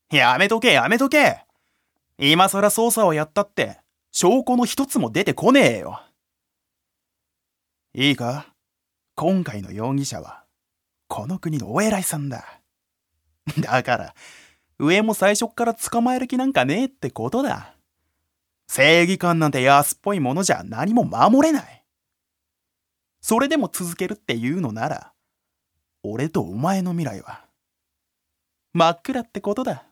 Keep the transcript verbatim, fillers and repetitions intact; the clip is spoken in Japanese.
やめとけやめとけ。今さら捜査をやったって、証拠の一つも出てこねえよ。いいか？今回の容疑者は、この国のお偉いさんだ。だから、上も最初っから捕まえる気なんかねえってことだ。正義感なんて安っぽいものじゃ何も守れない。それでも続けるっていうのなら、俺とお前の未来は、真っ暗ってことだ。